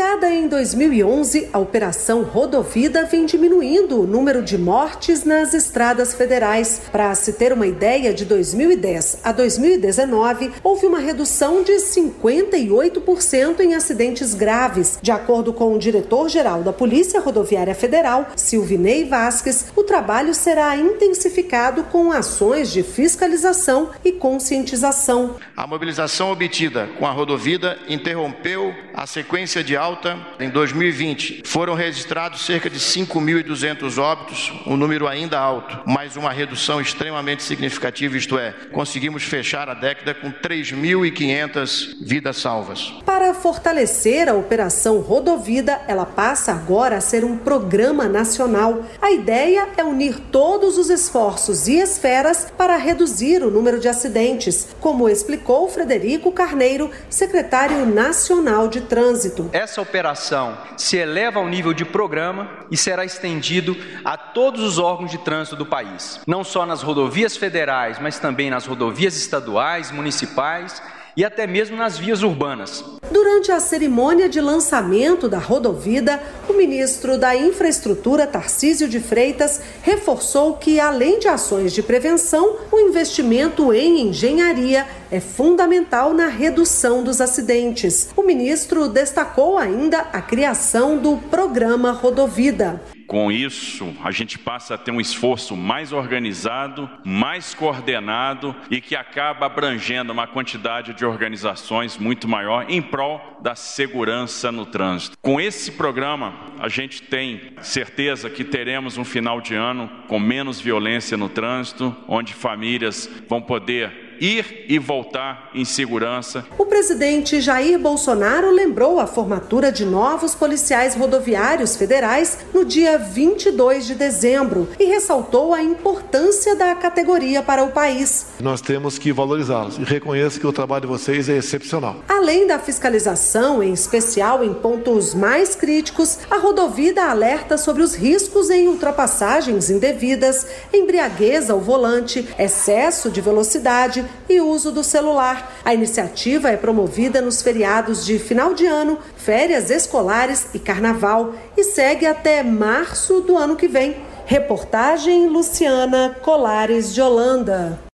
Criada em 2011, a Operação Rodovida vem diminuindo o número de mortes nas estradas federais. Para se ter uma ideia, de 2010 a 2019, houve uma redução de 58% em acidentes graves. De acordo com o diretor-geral da Polícia Rodoviária Federal, Silvinei Vasques, o trabalho será intensificado com ações de fiscalização e conscientização. A mobilização obtida com a Rodovida interrompeu a sequência de alta. Em 2020, foram registrados cerca de 5.200 óbitos, um número ainda alto, mas uma redução extremamente significativa, isto é, conseguimos fechar a década com 3.500 vidas salvas. Para fortalecer a Operação Rodovida, ela passa agora a ser um programa nacional. A ideia é unir todos os esforços e esferas para reduzir o número de acidentes, como explicou Frederico Carneiro, secretário nacional de Trânsito. Essa operação se eleva ao nível de programa e será estendido a todos os órgãos de trânsito do país, não só nas rodovias federais, mas também nas rodovias estaduais, municipais e até mesmo nas vias urbanas. Durante a cerimônia de lançamento da Rodovida, o ministro da Infraestrutura, Tarcísio de Freitas, reforçou que, além de ações de prevenção, o investimento em engenharia é fundamental na redução dos acidentes. O ministro destacou ainda a criação do Programa Rodovida. Com isso, a gente passa a ter um esforço mais organizado, mais coordenado e que acaba abrangendo uma quantidade de organizações muito maior em prol da segurança no trânsito. Com esse programa, a gente tem certeza que teremos um final de ano com menos violência no trânsito, onde famílias vão poder ir e voltar em segurança. O presidente Jair Bolsonaro lembrou a formatura de novos policiais rodoviários federais no dia 22 de dezembro e ressaltou a importância da categoria para o país. Nós temos que valorizá-los e reconheço que o trabalho de vocês é excepcional. Além da fiscalização, em especial em pontos mais críticos, a Rodovida alerta sobre os riscos em ultrapassagens indevidas, embriaguez ao volante, excesso de velocidade e uso do celular. A iniciativa é promovida nos feriados de final de ano, férias escolares e carnaval e segue até março do ano que vem. Reportagem Luciana Colares de Holanda.